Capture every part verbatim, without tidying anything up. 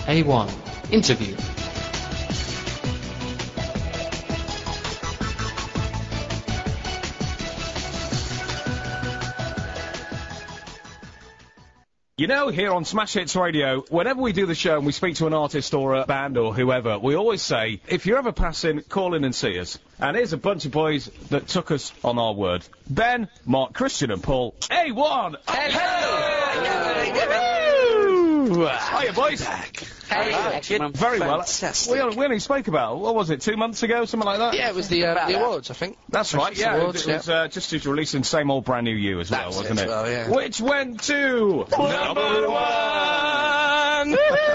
A one Interview. You know, here on Smash Hits Radio, whenever we do the show and we speak to an artist or a band or whoever, we always say, if you're ever passing, call in and see us. And here's a bunch of boys that took us on our word. Ben, Mark, Christian and Paul, A one! Hello! Hiya, boys. Hey, Good. Very well. We only, we only spoke about, what was it, two months ago, something like that? Yeah, it was the, uh, the awards, I think. That's right, yeah. Awards, it was yeah. uh, just to releasing Same Old Brand New You as well, That's wasn't it? it? Well, yeah. Which went to... Number one!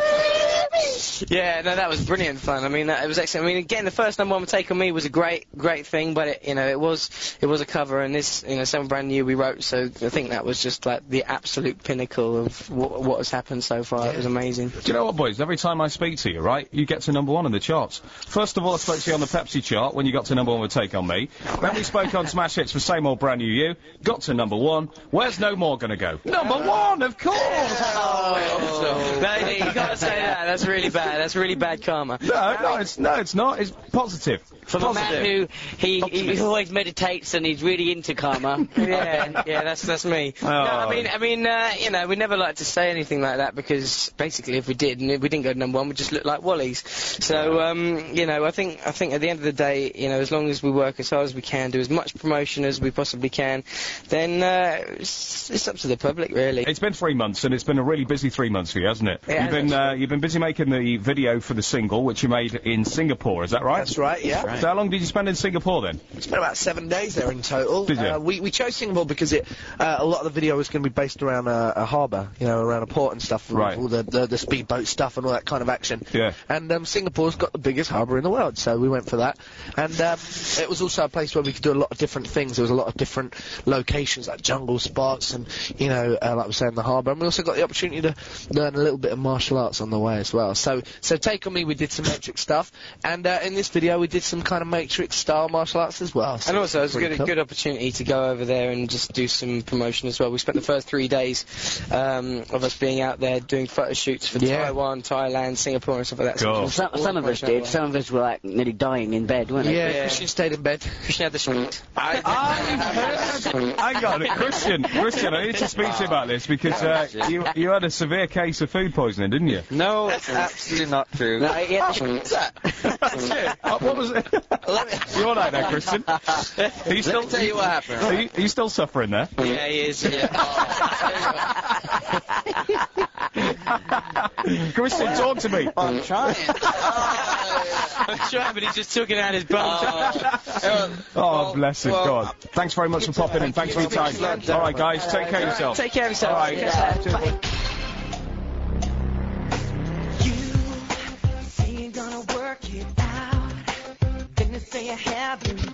Yeah, no, that was brilliant fun. I mean, that, it was excellent. I mean, getting the first number one take on me was a great, great thing, but it, you know, it was, it was a cover, and this, you know, Same Old Brand New we wrote, so I think that was just like the absolute pinnacle of what, what has happened so far. It was amazing. Do you know what, boys? Every time I speak to you, right, you get to number one in the charts. First of all, I spoke to you on the Pepsi chart when you got to number one with Take On Me. Then we spoke on Smash Hits for Same Old Brand New You. Got to number one. Where's No More gonna go? Number one, of course! Oh, no, you can't say that. That's really bad. That's really bad karma. No, no, it's no, it's not. It's positive. From positive. a man who he, he always meditates and he's really into karma. yeah, yeah, that's that's me. Oh. No, I mean, I mean, uh, you know, we never like to say anything like that because basically, if we did and if we didn't go to number one, we just look like Wallies. So, um, you know, I think I think at the end of the day, you know, as long as we work as hard as we can, do as much promotion as we possibly can, then uh, it's, it's up to the public, really. It's been three months, and it's been a really busy three months for you, hasn't it? Yeah, you've been uh, you've been busy making the video for the single, which you made in Singapore. Is that right? That's right, yeah. So how long did you spend in Singapore then? We spent about seven days there in total. Did you? Uh, we, we chose Singapore because it, uh, a lot of the video was going to be based around a, a harbour, you know, around a port and stuff, with Right. all the, the, the speedboat stuff and all that kind of action. Yeah. And um, Singapore's got the biggest harbour in the world, so we went for that. And um, it was also a place where we could do a lot of different things. There was a lot of different locations, like jungle spots and, you know, uh, like we say, in the harbour. And we also got the opportunity to learn a little bit of martial arts on the way as well. So, so Take On Me, we did some Matrix stuff, and uh, in this video we did some kind of Matrix-style martial arts as well. So And also, it was a pretty good, cool. good opportunity to go over there and just do some promotion as well. We spent the first three days um, of us being out there doing photo shoots for Yeah. Taiwan, Thailand, Singapore and stuff like that. Cool. So Well, some, some of us did. Some of us were like nearly dying in bed, weren't they? Yeah, Yeah. Christian stayed in bed. Christian had the street. I, Hang on, Christian, Christian, I need to speak to you about this because uh, you you had a severe case of food poisoning, didn't you? No, it's absolutely not true. No, yeah, That's it. Uh, what was it? You all right there, Christian? Are you still, Let me tell you what happened. Are you, are you still suffering there? Yeah, he is. Yeah. Christian, talk to me. I'm trying. I'm trying, but he just took it out his bum. Oh, bless him, well, God. Thanks very much for popping in. Thanks for your time. All right, guys, take care of yourself. Take care of yourself. All right. You say you're gonna work it out, then you say you haven't